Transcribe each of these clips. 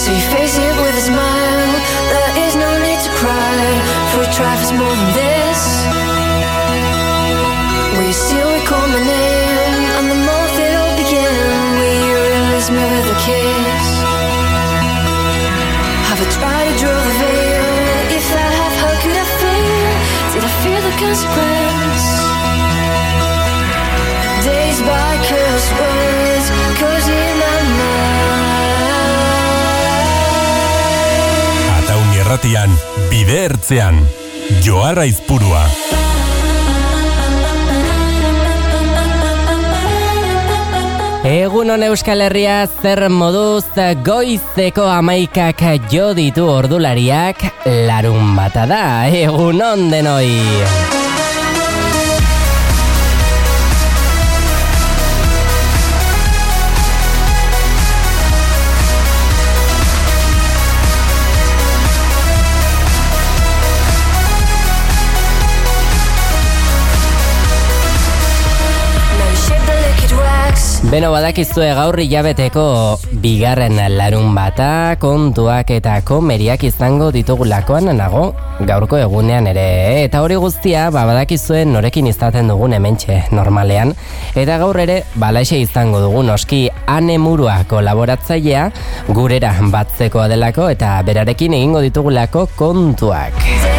So you face it with a smile. There is no need to cry, for a try for more than this. Will you still recall my name? And the moment it'll begin, will you release me with a kiss? Have I tried to draw the veil? If I have, how could I fail? Did I fear the consequence? Days by cursed words, cause in my mind. Ataun irratian, bide ertzean, Joar Aizpurua. Egunon Euskal Herria, zer moduz goizeko 11 jo ditu ordulariak, larunbata da, egunon denoi. Beno, badakizue gaur hilabeteko bigarren larunbata, kontuak eta komeriak izango ditugulakoan nago gaurko egunean ere. Eta hori guztia, badakizue norekin izaten dugun hementxe normalean. Eta gaur ere, balaxe izango dugun oski Ane Murua kolaboratzailea gurera batzekoa delako eta berarekin egingo ditugulako kontuak.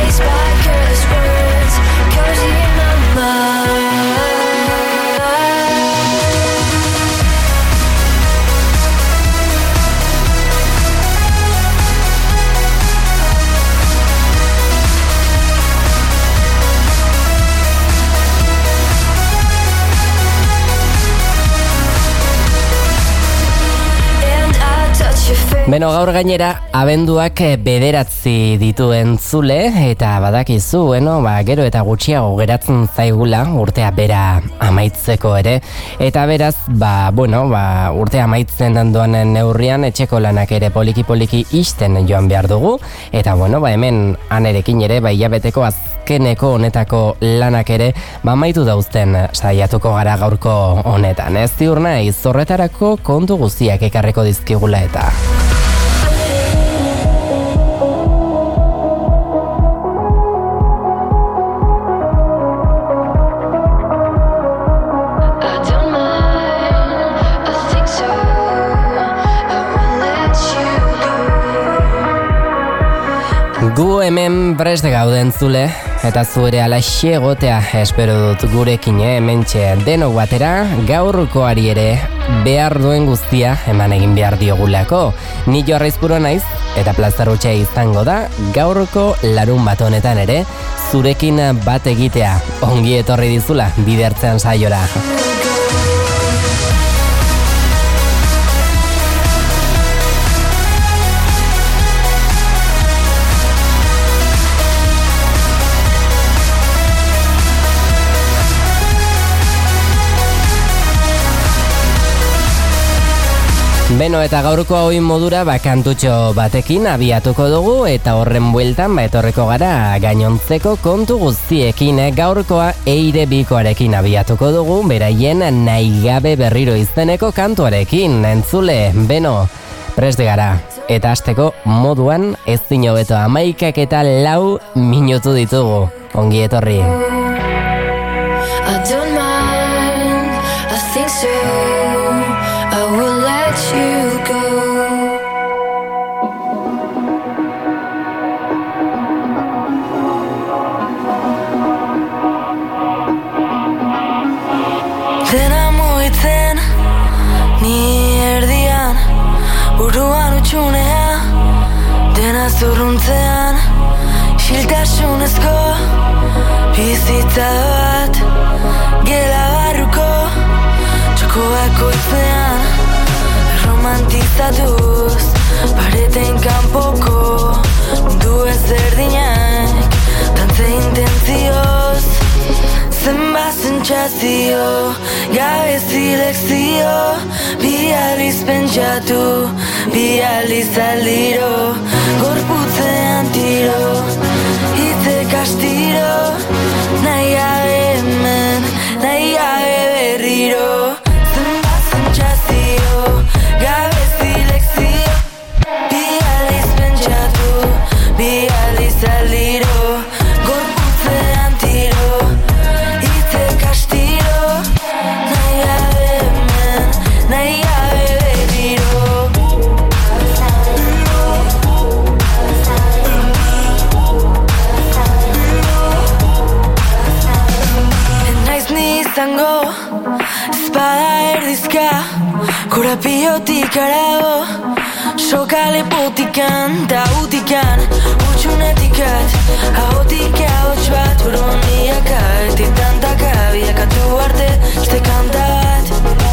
Beno, gaur gainera abenduak bederatzi ditu entzule eta badakizu, gero eta gutxiago geratzen zaigula urtea bera amaitzeko ere eta beraz, urtea amaitzen doan neurrian etxeko lanak ere poliki isten joan behar dugu eta hemen Anerekin ere hilabeteko azkeneko honetako lanak ere amaitu dauzten saiatuko gara gaurko honetan. Ez ziur naiz, horretarako kontu guztiak ekarreko dizkigula eta gu hemen prest gauden zule, eta zu ere alaxe egotea espero dut gurekin hementxe denok batera, gaurkoari ere behar duen guztia eman egin behar diogulako. Ni Joar Aizpurua naiz, eta plazarutxe izango da, gaurko larunbat honetan ere, zurekin bat egitea, ongi etorri dizula, bide ertzean saiora. Beno, eta gaurko hauin modura kantutxo batekin abiatuko dugu eta horren bueltan etorreko gara gainontzeko kontu guztiekin. Gaurkoa Eire Bikoarekin abiatuko dugu, beraien Nahigabe berriro izeneko kantuarekin. Entzule, beno, prest gara. Eta hasteko moduan ez dino beto 11:04 minutu ditugu. Ongi etorri. I don't mind, I think so. I will let you go. Dena mugitzen, ni erdian, buruan utxunea, dena zurruntzean, xiltasunezko bizitza bat, gela barruko, txokoako itzean, romantizatuz, pareten kanpoko, mundu ezberdinak, tantze intentzioz, zenbat sentsazio, gabezi lekzio, bi aldiz pentsatu, bi aldiz aldiro, gorputzean tiro, hitzek astiro, nahi gabe hemen, nahi gabe berriro, zenbat sentsazio, gabezi lekzio, bi Errepilotik arago, sokale potikan, da utikan, utxunetikat, ahotik ahots bat, buruan miaka, etitantaka, biakatu arte, este kanta bat.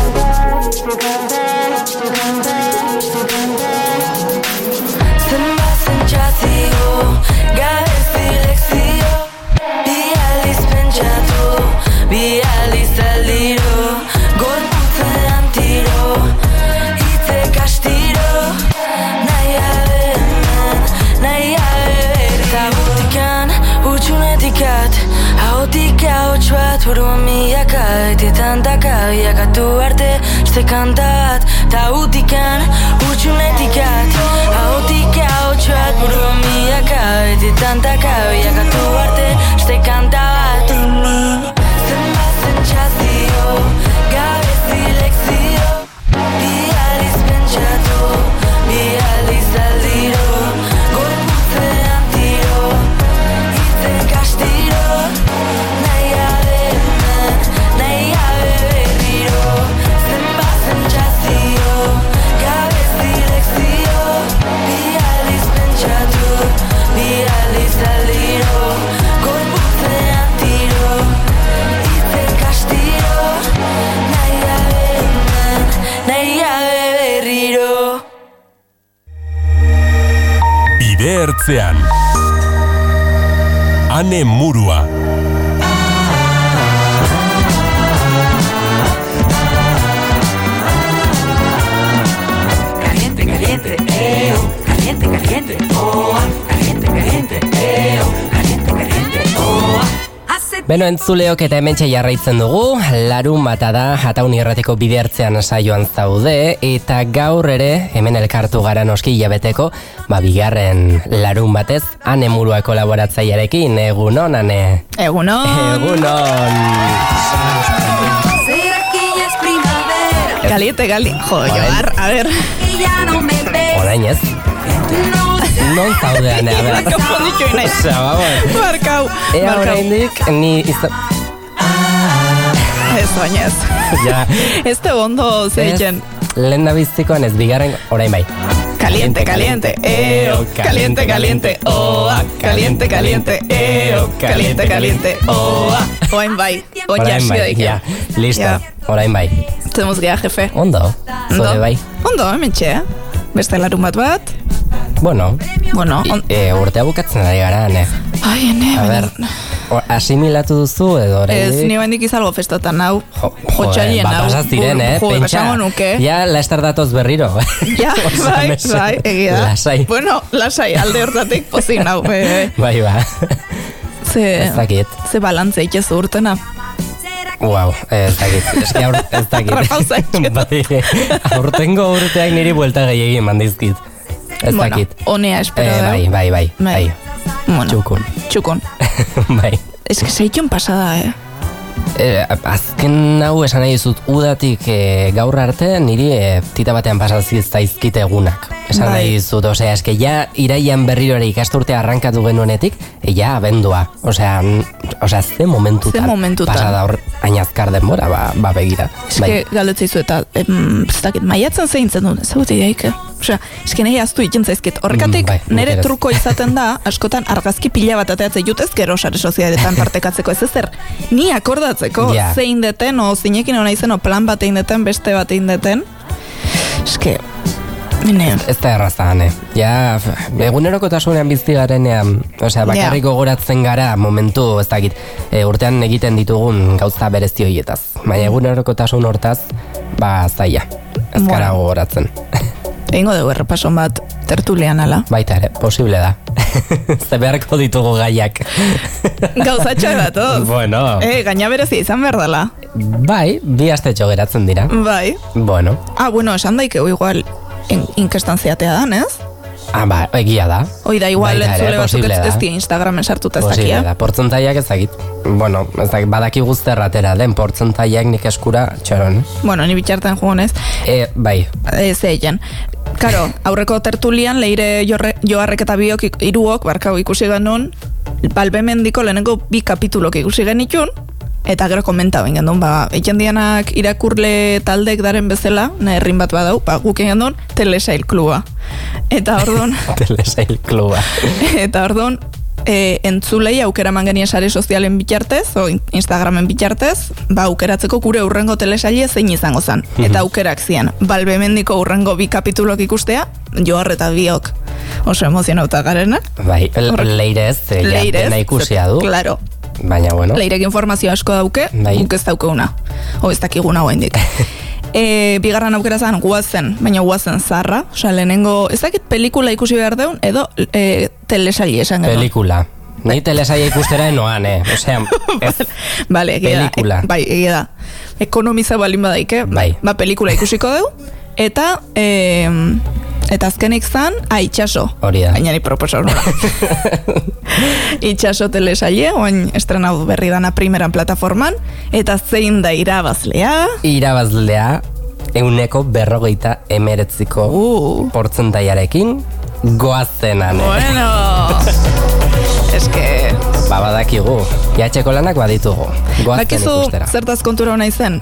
Zenbat zentzazio, gabez dilekzio, bi aldiz pentsatu, bi aldiz aldiro, gorputzean tiro, hitzek astiro, nahi abe hemen, nahi abe berri. Eta butikan, utxunetikat, ahotik ahots bat, buruan miaka, etitantaka, biakatu arte, este kanta bat. Ta utikan, utxunetikat, ahotik ahots bat, buruan miaka, etitantaka, biakatu arte, este kanta bat. Zenbat zentzazio, gabez dilekzio, bi aldiz pentsatu, bi aldiz aldiro, gorputzean tiro, hitzek astiro, nahi abe hemen, nahi abe berriro. Zenbat zentzazio, gabez dilekzio, bi aldiz pentsatu, bi aldiz aldiro, gorputzean tiro, hitzek astiro, nahi abe hemen, nahi abe berriro. Bide ertzean. Ane Murua. Caliente, caliente, caliente, caliente, oh, caliente, caliente, caliente, caliente, oh. Beno, entzuleok eta hementxe jarraitzen dugu, larun bata da, Ataun Irratiko Bide Ertzean saioan zaude, eta gaur ere, hemen elkartu gara noski hilabeteko, bigarren larun batez, Ane Murua kolaboratzailearekin, egunon, Ane? Egunon! Egunon! ¿Será que ya es primavera? Caliente, jo, Joar, a ver. Que ya no me ves. Orain ez? Non zaude, Ane, a ver. Konponditu inaiz. Osa, vamos. Barkau. Ea oraindik, ni Ez baina ez. Ja. Ez te ondo zeitzen. Lehen da biztikoan ez, bigarren orain bai. Caliente, caliente, caliente, caliente, oa. Caliente, caliente, caliente, caliente, oa. Oain bai, oin Orain jasi bai, daik. ja, listo, Ja. orain bai. Zemuz geha, jefe. Ondo, zure bai. Ondo, hemen txe, beste larun bat. Bueno, Bueno, urtea bukatzen ari gara, ne? ai, ene, A ber, asimilatu duzu edo oraindik? ez, ni bendik izalgo festatan hau. Jotxailien hau. Pasaztiren, Jo, esango nuke. Ja, laster datoz berriro. Ja, Oso bai, mezu. bai, egia. Lasai. Bueno, lasai, alde hortatik pozik nau. Bai, ba. Ez dakit. Ze balantze ikezu urtena. Wow, ez dakit. Eski ez dakit. Repausa etxetan. Bai, aurtengo urteak niri buelta gehiagin mandizkit. Ez dakit. Honea espero da. Bai. Bueno, Txukun. txukun. Bai. Ez que zeitxun pasada, Azken hau esan nahi dizut udatik gaur arte niri tita batean pasaziz zaizkite egunak. Esan Bai. nahi dizut, osea, eske ja iraian berriro ere ikasturtea arrankatu genuenetik, ja abendua. Osea, ze momentutan. Ze momentutan. Pasada hor ainazkar denbora, ba begira. Ez que galdetzeizu eta, ez dakit, maiatzen zeintzen duen, ez dut ideik, Osea, eske nahi aztu itzen zaizkit. Horrekatik, Bai, nire nik ere. truko izaten da, askotan argazki pila bat ateatzei jutez, gero sare sozialetan partekatzeko ez ezer. Ni akordatzeko, Ja. zein deten, o zinekin hona izen, o plan bat egin deten, beste bat egin deten. Eske, mine, Ez da erraza, ne? Ja, egunerokotasunean bizi garenean, osea, bakarrik gogoratzen gara momentu, ez dakit, urtean egiten ditugun gauza berezi horietaz. Baina egunerokotasun hortaz, zaila. Ez gara Bueno. gogoratzen. egingo dugu errepason bat tertulian ala. Baita ere, posible da. Ze beharko ditugu gaiak. Gauzatxo edatoz. Bueno. Gaina berezia izan behar dela. Bai, bi astetxo geratzen dira. Bai. Bueno. Bueno, esan daikegu igual inkestan zeatea dan, ez? Egia da. Hoi da, igual Baita ere, entzule batzuk posible da. ez dira Instagramen sartuta ez Posible dakia. da, portzentaiak ezagit. Bueno, ez dakit, badaki guzterratera den portzentaiak nik eskura txoron. Bueno, ni bitxartan jugonez. Bai. Zeilen. Karo, aurreko tertulian, leire joarrek eta biok iruok, barkau ikusi genuen, Balbemendiko lehenengo 2 kapitulok ikusi genitun, eta gero komenta bain gendun, egin dianak irakurle taldek daren bezala, herrin bat badau, guk egin gendun, Telesail kluba. Eta orduan... Telesail kluba. Eta orduan, entzulei aukera mangenia sare sozialen bitartez, o Instagramen bitartez, aukeratzeko gure urrengo telesaile zein izango zen. Eta aukerak zian, Balbemendiko urrengo 2 kapitulok ikustea, Johar eta biok oso emozionauta garenak. Bai, leirez, jatena ikusia du. Claro. Baina, bueno. Leirek informazio asko dauke, guk ez daukeguna. Ez dakiguna hoendik. Bigarren aukera zen guazen, baina guazen zarra. Osa, lehenengo, ez dakit pelikula ikusi behar deun, edo telesaile esan gero. Pelikula. Nahi telesaile ikustera enoan, Osea, vale, pelikula. Bai, egia da. Ekonomiza balin badaike, bai. Pelikula ikusiko deu, eta azkenik zan, itxaso. Hori da. Baina ni proposa horra. Itxaso telesaile, oain estrenau berri dana primeran plataforman, eta zein da irabazlea? Irabazlea, 149% portzentaiarekin goazenan. Bueno, eske... Badakigu, jatxeko lanak baditugu, goazen ikustera. Bakizu zertaz kontura hona izen,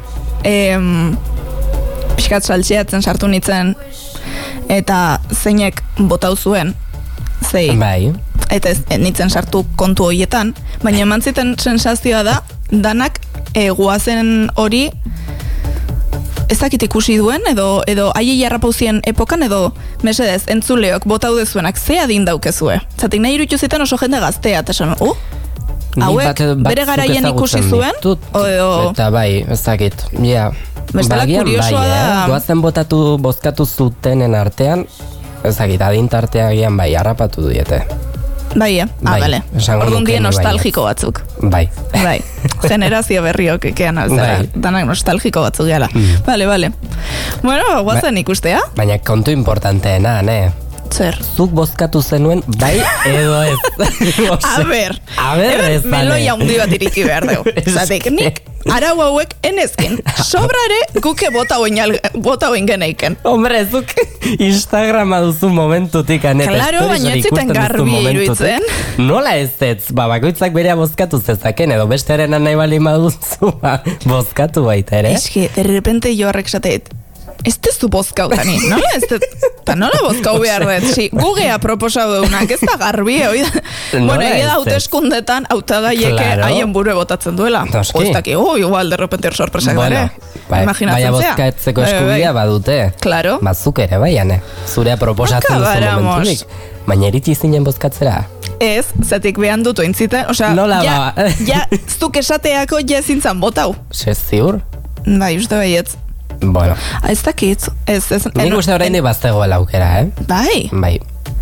pixkat saltxeatzen sartu nitzen, eta zeinek botau zuen, zei. Bai. Eta ez nitzen sartu kontu horietan, baina eman ziten sensazioa da, danak guazen hori ezakit ikusi duen, edo aiei jarrapauzien epokan, edo mesedez, entzuleok botau dezuenak, ze adin daukezue. Zatik nahi irutu ziten oso jende gaztea, eta esan, hauek bere garaien ikusi zuen, eta bai, ezakit, ja. Bestela kuriosoa da... Goazen bozkatu zutenen artean, ezakit, adintartea gian bai, harrapatu diete. Bai, bale. Orduan die nostalgiko batzuk. Bai. Bai, generazio berriok ekean alzera. Danak nostalgiko batzuk gala. Bale. Bueno, guazen ikustea. Baina kontu importanteena, Zer? Zuk bozkatu zenuen, bai edo ez. A ber, ez meloia hundi bat iriki behar dugu. Zatek, nik arau hauek enezkin. Sobrare guke bota hoin geneiken. Hombre, zuk Instagrama duzu momentutik aneta. Claro, baina ez ziten garbi iruditzen. Nola ez, bakoitzak berea bozkatu zezaken, edo bestearen nahi bali maduzu, bozkatu baita ere. Eski, de repente jo horrek zateit, ez tezu bozkau tani, nola ez eta nola bozkau behar dut, si, gugea proposau deunak, ez da garbi, bueno, egia da hauteskundetan, hautagaieke haien bure botatzen duela. Oztaki, igual, de repente sorpresak dure. Baina bozkatzeko eskubia badute. Claro. Bazuk ere, baiane. Zurea proposatzen duzu momentunik. Baina eritzi zinen bozkatzera. Ez, zetik behan dutu intziten, osea, ja, zuk esateako ja ezintzan botau. Ziur? Bai, uste baietz. Bueno. Ez dakit. Nik uste horrein baztegoela aukera, Bai. Bai.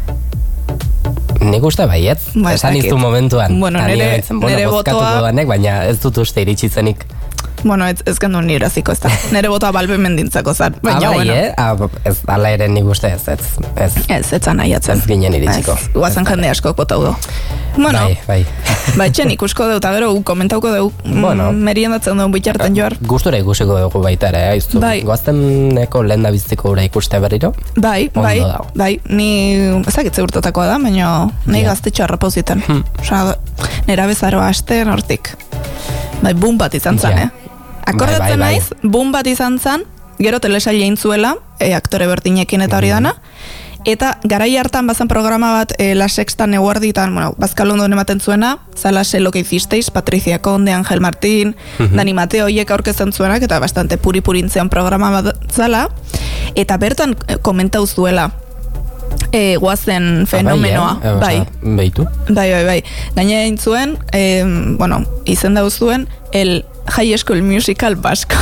Nik uste baietz. Esan iztu momentuan. Bueno, nire botoa... Baina ez dut uste iritsi zenik. Bueno, ez gendu nire aziko ez da. Nire botoa Balbemendintzako zan. Baina, bueno. Ez ala ere nik uste ez. Ez zan nahiatzen. Ez ginen iritsiko. Guazen jende asko botau du. Bueno, bai. Txen ikusko deu, eta gero komentauko deu, meriendatzen duen bitarten joar. Gustura ikusiko dugu baita ere, aiztu. Goazteneko lehen da biztiko ura ikuste berriro. Bai, ni ezakitze urtatakoa da, baina nahi gaztetxo harrapauziten. Osa, nera bezaroa aste nortik. Bai, boom bat izan zan, Akordatzen naiz, boom bat izan zan, gero telesaile intzuela, aktore berdinekin eta hori dana, eta garai hartan bazan programa bat La Sextan eguarditan, Bazkalondon ematen zuena, zala Se lo que hicisteis, Patricia Conde, Ángel Martín, Dani Mateo hiek aurkezten zuenak, eta bastante puri-purintzean programa bat zala, eta bertan komentau zuela, guazen fenomenoa. Bai. Beitu. Bai. Gaina egin zuen, izen dauz zuen, el High School Musical Vasco.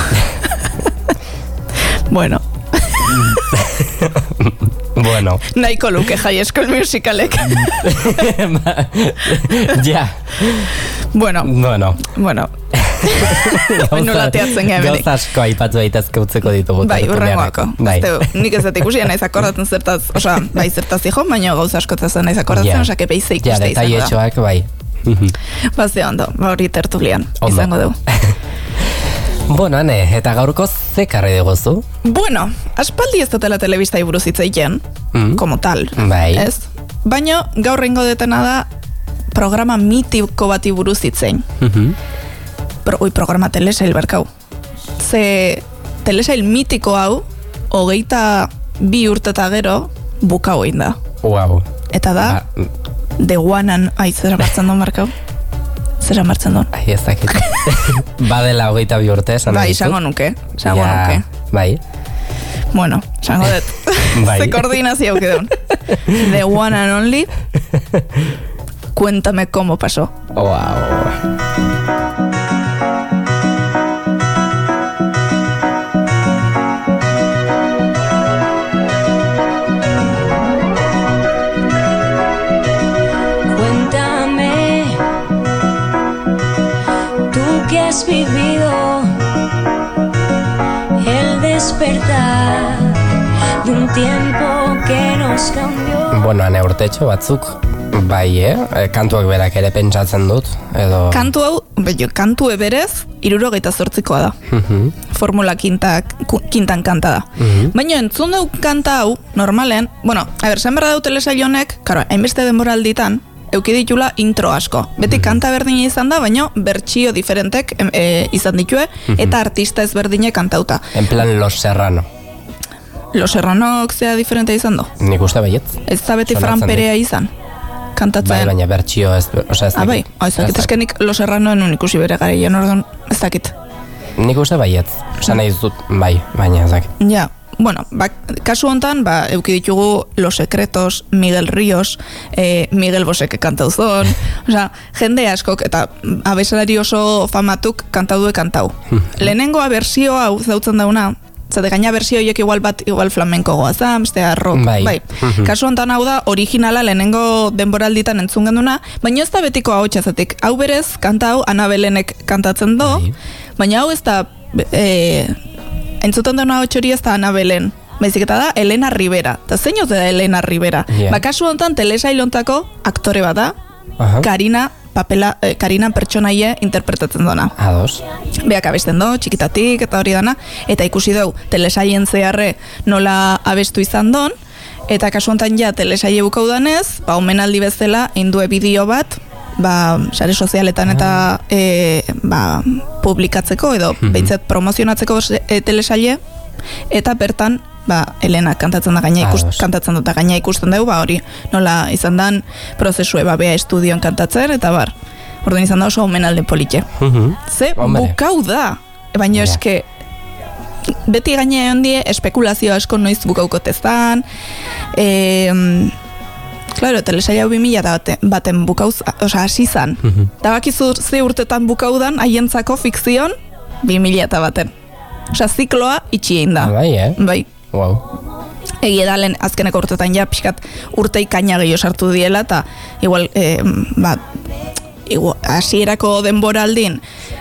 Bueno. Nahiko luke High School Musicalek. Ja. Bueno. Nola teatzen gebenik. Gauz asko aipatu daitezke utzeko ditugu. Bai, urrengoako. Nik ez dut ikusi naiz akordatzen zertaz, zertaz hijo, baina gauz asko teatzen naiz akordatzen, osake behize ikuste izango da. Ja, detaietxoak, bai. Bazte ondo, hori tertulian izango dugu. Bueno, Ane, eta gaurko ze karri duguzu? Bueno, aspaldi ez dutela telebistai buruz hitzeiten, como tal, ez? Baina gaur rengo detena da programa mitiko bati buruz hitzein. programa telesail berkau. Ze telesail mitiko hau, 22 urte eta gero, bukau egin da. Wow. Eta da, The One-an, zera martzen duen markau? Zera martzen duen? Ai, ez dakit. Badela 22 urte, esan bai, izango nuke. Bai. Bueno, izango dut. Bai. Ze koordinazio aukedun. The One and Only. Cuéntame cómo pasó. Wow. Cuéntame, tú que has vivido el despertar de un tiempo que nos cambió. Bueno, ane urtetxo batzuk, bai, kantuak berak ere pentsatzen dut, edo... Kantu hau, kantu eberez, 78koa da. Formula kintan kanta da. Baina entzun dau kanta hau, normalen, bueno, zen berda dau telesail honek, karo, hainbeste denboralditan, euki ditula intro asko. Beti kanta berdina izan da, baina bertsio diferentek izan ditue, eta artista ezberdinek kantauta. En plan Los Serrano. Los Serranok zea diferente izan do? Nik uste baiet. Ez da beti Fran Perea izan? Kantatzen. Bai, baina bertsio ez dakit. Bai, ez dakit, eskenik Los Serranoen ikusi bere garaien, orduan ez dakit. Nik uste baiet. Osa nahi dut, bai, baina ez dakit. Ja, bueno, kasu hontan, euki ditugu Los Secretos, Miguel Ríos, Miguel Bosek kantauzon, osea, jende askok, eta abeslari oso famatuk kantau. Lehenengoa bersio hau zautzen dauna, zate gaina bersio horiek igual flamenko goazan, bestea rock, bai. Kasu hontan hau da, originala lehenengo denboralditan entzun genduna, baina ez da betiko hau txazatik. Hau berez, kanta hau Anabelenek kantatzen do, baina hau ez da, entzuten dena hau txori ez da Anabelen, baizik eta da Elena Rivera. Eta zein da Elena Rivera? Kasu hontan telesailontako aktore bat da, Karina pertsonaie interpretatzen dona. Ados. Beak abesten do, txikitatik eta hori dana, eta ikusi dugu telesaien zeharre nola abestu izan don, eta kasu hontan ja telesaie bukau danez, omenaldi bezala indue bideo bat, sare sozialetan eta publikatzeko edo behintzat promozionatzeko telesaie, eta bertan Elena kantatzen da gaina ikusten dugu, hori nola izan dan prozesue bea estudioan kantatzen, eta orduan izan da oso omenalde politxe. Ze bukau da, baina eske beti gaine ondie espekulazio asko noiz bukauko tezan, claro, telesaia 2000 baten bukauz, oza, hasi zan. Da bakizu ze urtetan bukaudan haientzako fikzion 2000 baten. Oza, zikloa itxiein da. Bai, wow. Egia da lehen azkeneko urtetan ja pixkat urtei kaina gehiago sartu diela, eta igual, hasierako denboraldin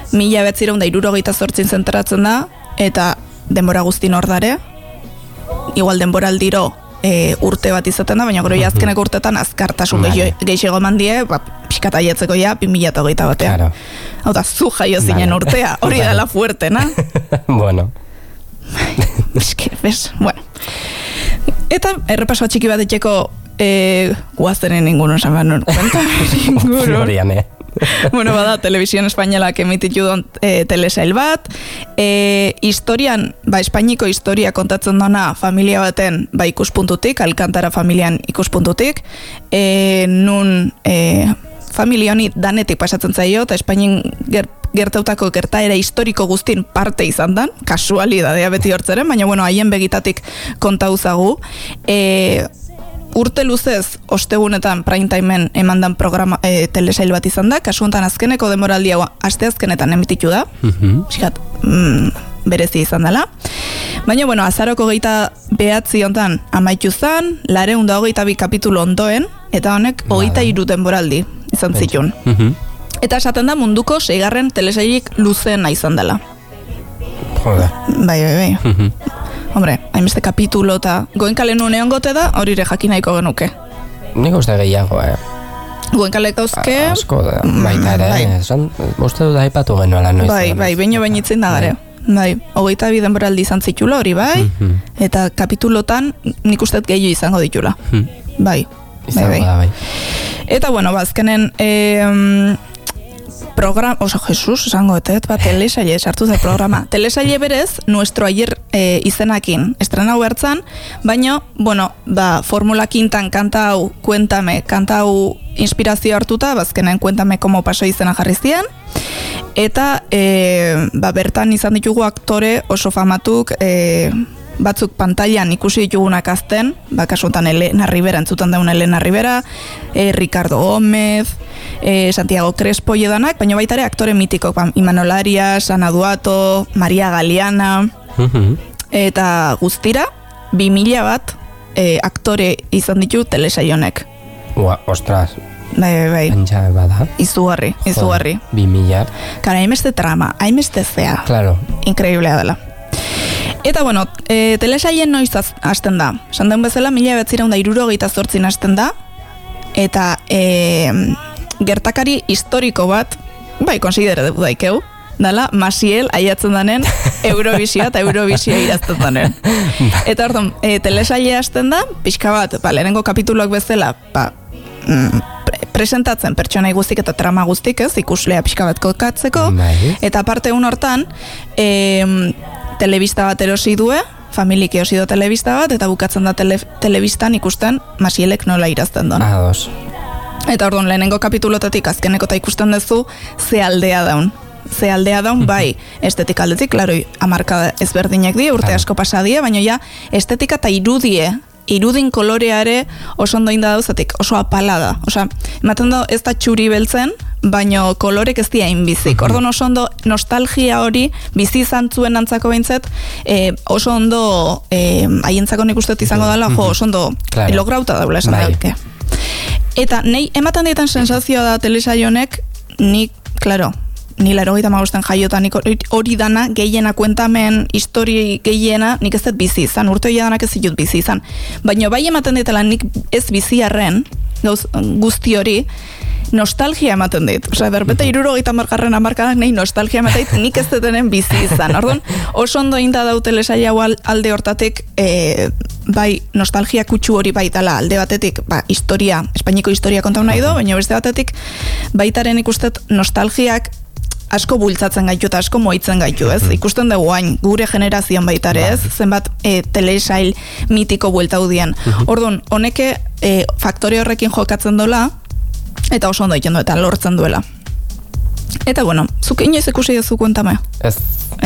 1978 zenteratzen da, eta denbora guztin hor dare, igual denboraldiro urte bat izaten da, baina gero azkeneko urtetan azkartasun gehiago eman die, pixkat aietzeko ja 2008 batean. Hau da, zu jaio zinen urtea, hori dela fuerte, na? Bueno. Eske, bez, bueno. Eta errepaso txiki bat etxeko guaztenen inguruan esan behar nuen. Florian, Bueno, bada, Televisión Espainolak emititu don telesail bat. Historian, Espainiko historia kontatzen dona familia baten ikuspuntutik, Alcantara familian ikuspuntutik. Nun familia honi danetik pasatzen zaio, eta Espainin gertautako gertaera historiko guztin parte izan dan, kasualidadea beti hortzeren, baina bueno, haien begitatik kontauzagu. Urte luzez, ostegunetan primetimeen emandan programa telesail bat izan da, kasu honetan azkeneko demoraldia asteazkenetan emititu da, sikat, berezi izan dela. Baina, bueno, azaroko 29 honetan amaitu zan, 222 kapitulu ondoen, eta honek 23 denboraldi izan zitun. Eta esaten da munduko 6. telesailik luzeena izan dela. Joder. Bai. Hombre, hainbeste kapitulo eta Goenkale nun egon gote da, hori ere jakin nahiko genuke. Nik uste gehiago, Goenkalek dauzke... Asko da, baita ere, uste dut aipatu genuela noiz. Bai, baino bainitzen da gare. Bai, 22 denboraldi izan zitula hori, bai, eta kapitulotan nik uste gehiago izango ditula. Bai. Izango da, bai. Eta, bueno, azkenen oso Jesus, esango etet, telesaile sartu da programa. Telesaile berez, Nuestro Ayer izenakin estrenau bertzan, baina, bueno, Formula Quintan kanta hau, kanta hau inspirazio hartuta, bazkenen Cuéntame Como Pasó izena jarri zian, eta bertan izan ditugu aktore oso famatuk, batzuk pantailan ikusi ditugunak azten, kasutan Elena Rivera, entzuten daun Elena Rivera, Ricardo Gómez, Santiago Crespo edanak, baina baita ere aktore mitikok, Imanol Arias, Ana Duato, Maria Galeana, eta guztira, 2000 bat aktore izan ditu telesaionek. Ostras. Bai. Antxa bada. Izugarri. 2000. Kara, haimeste trama, haimeste zea. Claro. Inkreiblea dela. Eta bueno, telesailen noiz hasten da. Sandeun bezala, 1978 hasten da. Eta gertakari historiko bat, konsidere daikeu, dala Masiel aiatzen danen Eurovisioa eta Eurovisioa irazten danen. Eta orduan, telesaile hasten da, pixka bat, lehenengo kapituloak bezala, presentatzen pertsonai guztik eta trama guztik, ez, ikuslea pixka bat kokatzeko, eta aparte hortan, telebista bat erosi due, familiki erosi du telebista bat, eta bukatzen da telebistan ikusten Masielek nola irazten duen. Ados. Eta orduan, lehenengo kapitulotatik azkeneko eta ikusten duzu ze aldea daun. Ze aldea daun, bai, estetika aldetik, klaro, hamarkada ezberdinak die, urte asko pasadie, baina ja, estetika eta irudin koloreare oso ondo inda dauzatik, oso apala da. Osa, ematen da ez da txuri beltzen, baino kolorek ez dira inbizik. Orduan oso ondo nostalgia hori bizi izan zuen antzako behintzet, oso ondo haientzako nik uste izango dela, oso ondo lograuta daula esan dauke. Eta nahi ematen dietan sensazioa da telesaionek, ni 85 jaiotan hori dana, gehiena kuentamen, histori gehiena, nik ez dut bizi izan, urte hori danak ez ditut bizi izan. Baina bai ematen dietela nik ez bizi arren, guzti hori, nostalgia ematen dit. Osa, berbete 70 hamarkadak nahi nostalgia ematen dit, nik ez dutenen bizi izan. Orduan, oso ondo inda dau telesaia alde hortatik, bai, nostalgia kutsu hori baitala alde batetik, historia, Espainiko historia konta nahi do, baina beste batetik, baitaren ikustet nostalgiak asko bultzatzen gaitu eta asko moitzen gaitu, ez? Ikusten dugu hain, gure generazioan baitare, ez? Zenbat telesail mitiko buelta udien. Orduan, honeke faktore horrekin jokatzen dola, eta oso ondo egiten du, eta lortzen duela. Eta bueno, zuk inoiz ikusi duzu Cuéntame? Ez.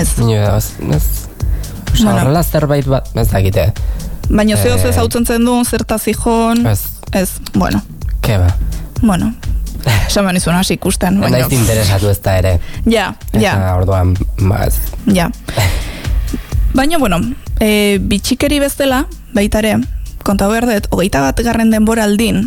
Horrela zerbait bat, ez dakite. Baina zehoz ez hautzen zen duen, zerta zijon... Ez, bueno. Keba. Bueno, esan izun hasi ikusten. Naiz interesatu ez da ere. Ja. Eta orduan, ez. Ja. Baina, bueno, bitxikeri bezala, baitare, konta behar dut, 21. denboraldin,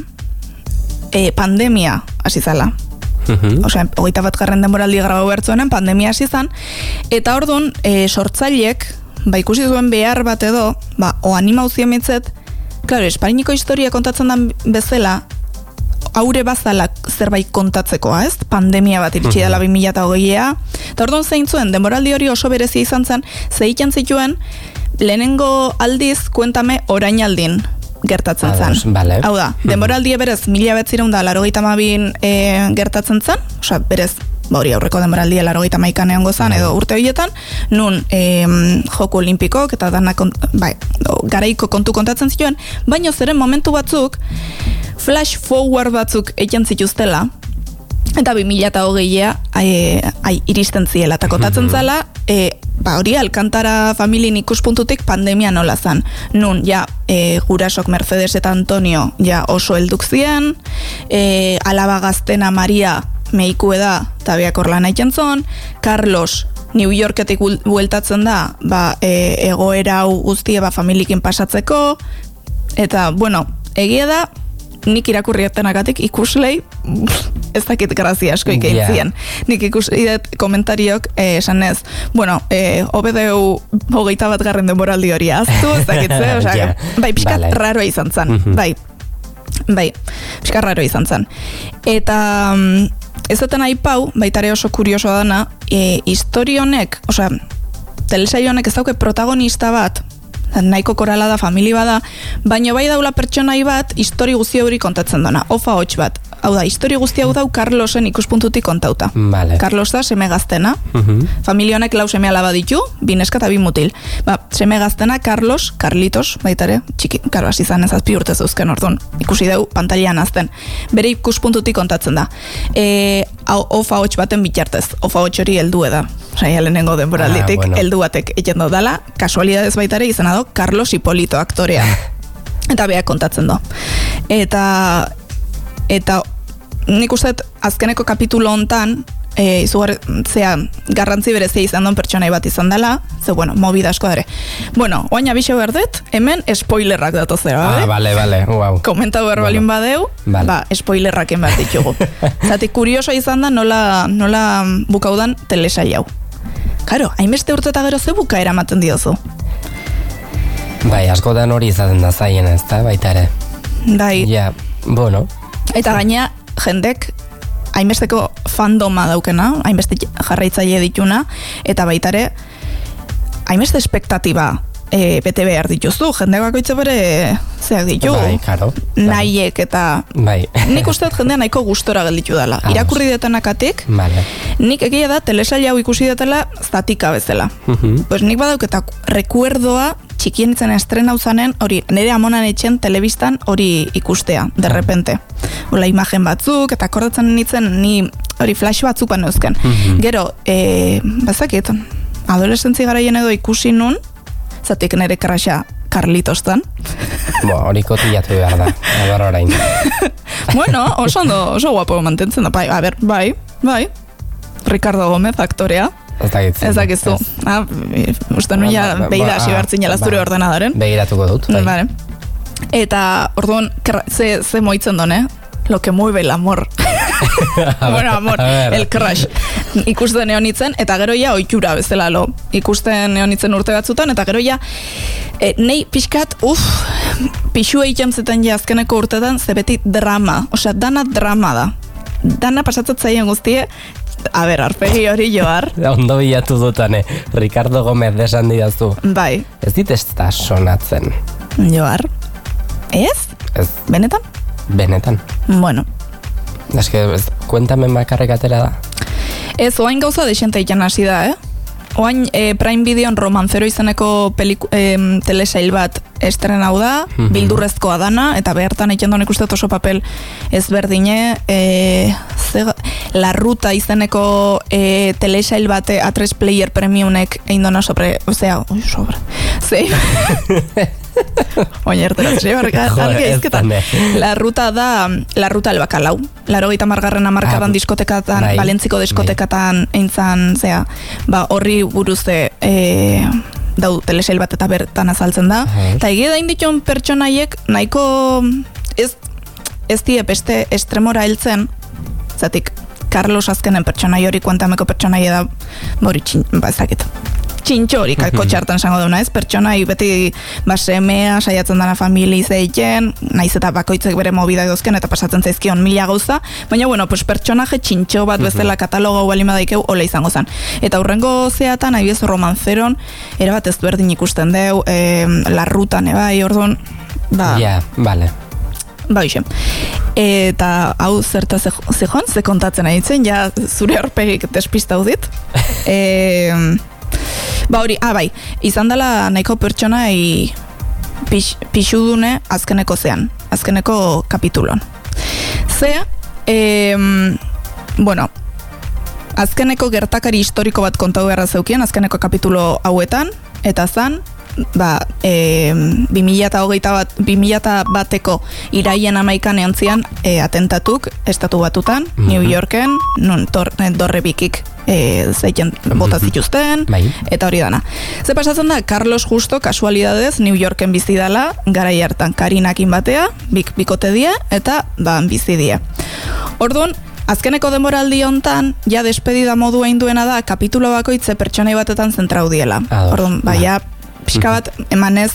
pandemia hasi zala. Osea, 21. denboraldi grabau bertzuenen, pandemia hasi zan, eta orduan, sortzaileek, ikusi zuen behar bat edo, o animauzien mitzet, klaro, Espainiko historia kontatzen den bezala, haure bazala zerbait kontatzekoa, ez? Pandemia bat iritsi dela 2020a, eta orduan zein zuen, denboraldi hori oso berezia izan zen, zeitzen zituen, lehenengo aldiz Cuéntame orain aldin gertatzen zen. Vale. Hau da, denboraldi berez 1982 gertatzen zen, osea, berez, hori aurreko denboraldia 81 egongo zen, edo urte horietan, nun joko olimpikok eta garaiko kontu kontatzen zituen, baina zeren momentu batzuk, flash forward batzuk egin zituztela, eta 2020a iristen ziela, eta kontatzen zala, hori Alcantara familien ikuspuntutik pandemia nola zan. Nun, gurasok Mercedes eta Antonio oso helduk ziren, alaba gaztena Maria meikue da, eta biak orlan aitzen zon, Carlos New Yorketik bueltatzen da, egoera hau guztie familiekin pasatzeko, eta, bueno, egia da, nik irakurrietenagatik ikuslei ez dakit grazia asko ikeitzien. Nik ikusidet komentariok esan ez, bueno, obedeu 21. denboraldi hori aztu, ez dakitze, osea, pixkat raroa izan zen, bai, pixkat raroa izan zen. Eta ez duten aipau, baitare oso kuriosoa dana, historionek, osea, telesaio honek ez dauke protagonista bat, nahiko korala da, famili bada, baina bai daula pertsonai bat, histori guzti hori kontatzen dona, ofa hots bat. Hau da, histori guzti hau dau Carlosen ikuspuntutik kontauta. Vale. Carlos da seme gaztena, familia honek 4 seme alaba ditu, 2 neska eta 2 mutil. Ba, seme gaztena Carlitos, baitare, txiki, karo hasi zan 7 urte zeuzken orduan, ikusi deu pantailan azten. Bere ikuspuntutik kontatzen da. Ofa hots baten bitartez, ofa hots hori heldue da. Osea, lehenengo denboralditik, heldu batek egiten do dala, kasualidadez baitare izena do, Carlos Hipolito aktorea. Eta beak kontatzen do. Eta nik uste azkeneko kapitulo hontan garrantzi berezia izan duen pertsonai bat izan dela, ze bueno, movida asko dare. Bueno, oain abixo berdet, hemen spoilerrak datozera, bale, wow. Komentau berbalin badeu, spoilerrak bat ditugu. Zati, kurioso izan da nola bukaudan telesail hau. Karo, hainbeste urte eta gero ze bukaera ematen diozu. Bai, askotan hori izaten da zaien ez da, baita ere. Bai. Ja, bueno. Eta gaina, jendek hainbesteko fandoma daukena, hainbeste jarraitzaile dituna, eta baita ere, hainbeste espektatiba bete behar dituzu, jende bakoitze bere zeak ditu, bai, karo. Nahiek eta bai. Nik usteat jendea nahiko gustora gelditu dela. Irakurri detenakatik, vale. Nik egia da telesail hau ikusi detela zatika bezala. Pues nik badauk eta rekuerdoa txikien itzen estrena uzanen, hori nire amonan etxen telebistan hori ikustea, de repente. Ola imagen batzuk, eta akordatzen nintzen ni hori flash batzuk neuzken. Gero, bazakit, adolescentzi garaien edo ikusi nun, zatik nire krasha Carlitostan. Hori kotillatu behar da, ebar orain. Bueno, oso guapo mantentzen da, bai. Ricardo Gómez, aktorea. Ez dakizu. Uste nuen ja behida hasi behartzen jala zure ordenadaren. Behiratuko dut. Vale. Eta, orduan, ze moitzen done, lo que mueve el amor. Bueno, amor, el crush. Ikusten neonitzen, eta gero ja oitura bezala lo. Ikusten neonitzen urte batzutan, eta gero ja nei pixkat, pixu egiten zeten ja azkeneko urtetan, ze beti drama. Osea, dana drama da. Dana pasatzatzaien guztie, arpegi hori Joar. Ondo bilatu dutane, Ricardo Gómez desan didazu. Bai. Ez dit ez da sonatzen. Joar? Ez? Benetan? Benetan. Bueno. Ez que, kuentamen bakarrik atera da. Ez, oain gauza desente ikan hasi da, Oain Prime Videon Romancero izeneko telesail bat estrenau da, bildurrezkoa dana, eta behartan egin donek uste oso papel ezberdine, La Ruta izeneko telesail bate A3 Player Premiumek egin dona sobre. Oin erteraz, argezketan. La Ruta da, La Ruta al Bakalau. 80. hamarkadan diskotekatan, Valentziko diskotekatan eintzan, horri buruzte dau telesail bat eta bertan azaltzen da. Eta egia da inditun pertsonaiek nahiko ez die beste estremora heltzen, zatik Carlos azkenen pertsonai hori kuentameko pertsonai da hori txintxo hori kotxartan sango duna, ez? Pertsonai beti semea, saiatzen dana famili zeiken, naiz eta bakoitzek bere mobida edozken eta pasatzen zaizkion 1000 gauza, baina bueno, pues pertsonaje txintxo bat bezala katalogo hau balima daikeu hola izango zen. Eta hurrengo zeatan, ahibiez Romanceron, erabat ez berdin ikusten deu, La Ruta nebai, orduan, Ja, bale. Hoxe. Eta hau zerta zehon, ze kontatzen aitzen, ja zure horpegik despistau dit. Hori, bai, izan dela nahiko pertsonai pixudune azkeneko zean, azkeneko kapitulon. Bueno, azkeneko gertakari historiko bat kontau beharra zeukien, azkeneko kapitulo hauetan, eta zan, 2001eko iraien 11 eontzian atentatuk estatu batutan, New Yorken, nun dorre bikik zeiken bota zituzten, eta hori dana. Ze pasatzen da, Carlos justo kasualidadez New Yorken bizi dala, garai hartan Karinakin batea, bikote die, eta bizi die. Orduan, azkeneko denboraldi hontan, ja despedida modua induena da, kapitulo bakoitze pertsonai batetan zentrau diela. Orduan, pixka bat emanez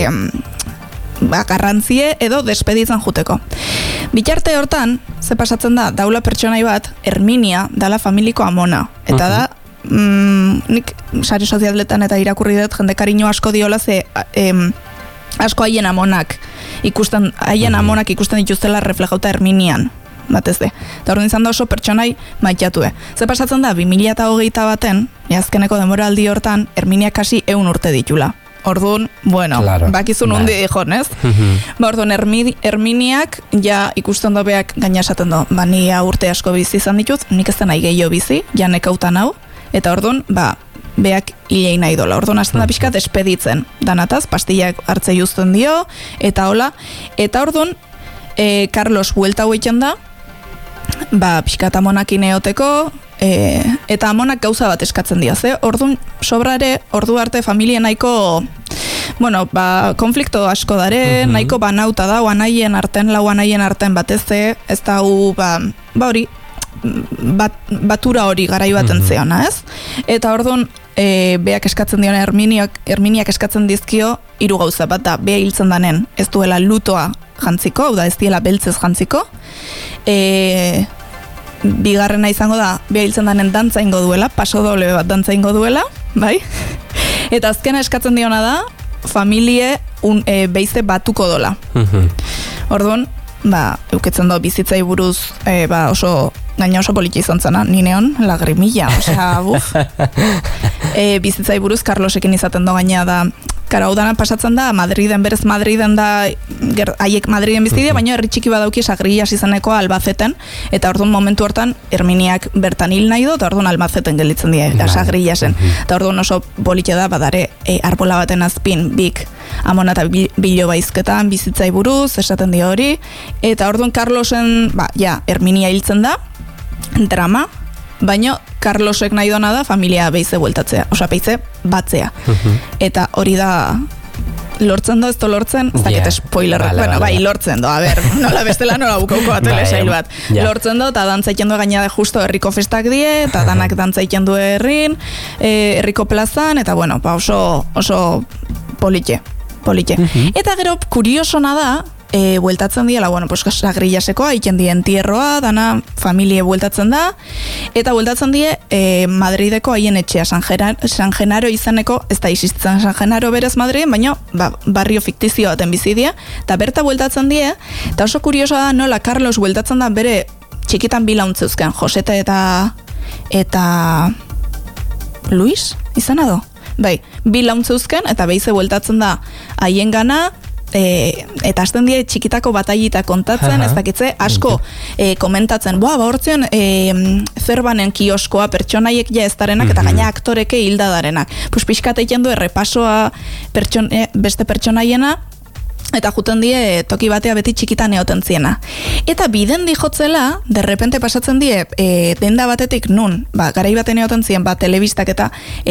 garrantzie edo despeditzen juteko. Bitarte hortan, ze pasatzen da, daula pertsonai bat, Herminia, dala familiko amona. Eta da, nik sare sozialetan eta irakurri dut jende kariño asko diola ze asko haien amonak ikusten dituztela reflejauta Herminian batez de. Eta orduan izan da oso pertsonai maitatue. Ze pasatzen da 2021 azkeneko denboraldi hortan Herminiak kasi 100 urte ditula. Orduan, bueno, claro, bakizun undi dijon, ez? Ba, orduan, Herminiak ja ikusten dobeak gaina esaten do. Ba, ni urte asko bizi izan dituz, nik ez da nahi gehiago bizi, ja nekautan hau, eta orduan, ba, beak hilei nahi dola. Orduan, azten da pixka despeditzen. Danataz, pastillak hartze juzten dio, eta hola. Eta orduan, Carlos buelta huetzen da, ba, pixka eta monakin eoteko, eta amonak gauza bat eskatzen dio, ze? Orduan, sobrare, ordu arte familia nahiko, bueno, ba, konflikto asko dare, nahiko banauta da, anaien arten, lau anaien arten batez, ez da hori, batura hori garai baten zeona, ez? Eta orduan, beak eskatzen diona Herminiak eskatzen dizkio 3 gauza bat da, bea hiltzen danen, ez duela lutoa jantziko, hau da, ez diela beltzez jantziko, bigarrena izango da, bea hiltzen danen dantza ingo duela, paso doble bat dantza ingo duela, bai? Eta azkena eskatzen diona da, familie beize batuko dola. Orduan, ba, euketzen do bizitzai buruz, ba, gaina oso politia izan zena, nineon, lagrimilla, osea, buf. Bizitzai buruz, Carlosekin izaten do gaina da, kara, hau dana pasatzen da, berez Madriden da, haiek Madriden bizidia, baina herri txiki badauki Sagrillas izaneko Albaceten, eta orduan momentu hortan, Herminiak bertan hil nahi do, eta orduan Albaceten gelditzen dira, Sagrillasen. Eta orduan oso politia da, badare, arbola baten azpin, bik, amona eta bilo baizketan, bizitzai buruz, esaten dio hori, eta orduan Carlosen, ba, ja, Herminia hiltzen da, drama, baina Carlosek nahi dona da familia beize bueltatzea, osea beize batzea. Eta hori da lortzen do, ez do lortzen, ez dakit spoiler, bueno, bai, lortzen do, a ber, nola bestela nola bukauko bat telesail bat. Lortzen do, eta dantza egiten du gaina de justo herriko festak die, eta danak dantza egiten du herriko plazan, eta bueno, ba oso polite. Eta gero, kuriosona da, bueltatzen diela, bueno, pues Sagrillaseko egiten die entierroa, dana familie bueltatzen da, eta bueltatzen die Madrideko haien etxea, San Genaro izaneko, ez da existitzen San Genaro berez Madriden, baina barrio fiktizio baten bizidia, eta berta bueltatzen die, eta oso kuriosoa da nola Carlos bueltatzen da bere txikitan bilauntzuzken, Josete eta Luis, izan ado? Bai, bilauntzuzken, eta beize bueltatzen da haien gana, eta hasten die txikitako batailita kontatzen, ez dakitze, asko komentatzen, hortzion zerbanen kioskoa pertsonaiek ja ez darenak, eta gaina aktoreke hilda darenak. Pues pixkat egiten du errepasoa beste pertsonaiena, eta juten die toki batea beti txikitan eoten ziena. Eta biden dijotzela, derrepente pasatzen die denda batetik nun, garai baten eoten zien, telebistak eta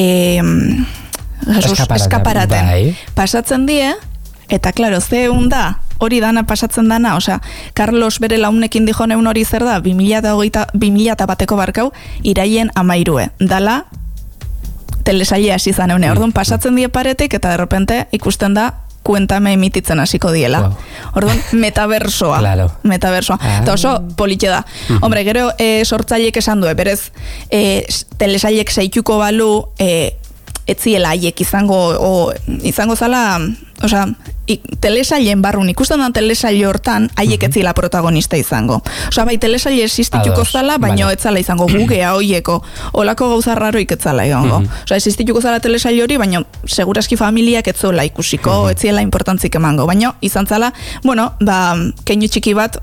eskaparaten pasatzen die, eta klaro, ze da, hori dana pasatzen dana, osea, Carlos bere launekin dijon egun hori zer da, 2000 bateko barkau, iraien 13, dala telesaile hasi zan eune, orduan pasatzen die paretik, eta derrepente ikusten da, kuentame emititzen hasiko diela. Orduan, metaversoa. Eta oso politxe da. Hombre, gero sortzaileek esan du, berez telesailek seituko balu, etziela haiek izango zala, osea, telesailen barrun ikusten da telesaile hortan haiek etziela protagonista izango. Osea, bai telesaile existituko zala, baino etzala izango gugea hoieko, olako gauza raroik etzala izango. Osea, existituko zala telesaile hori, baino seguraski familiak etzola ikusiko, etziela importantzik emango, baino izan zala, bueno, keinu txiki bat,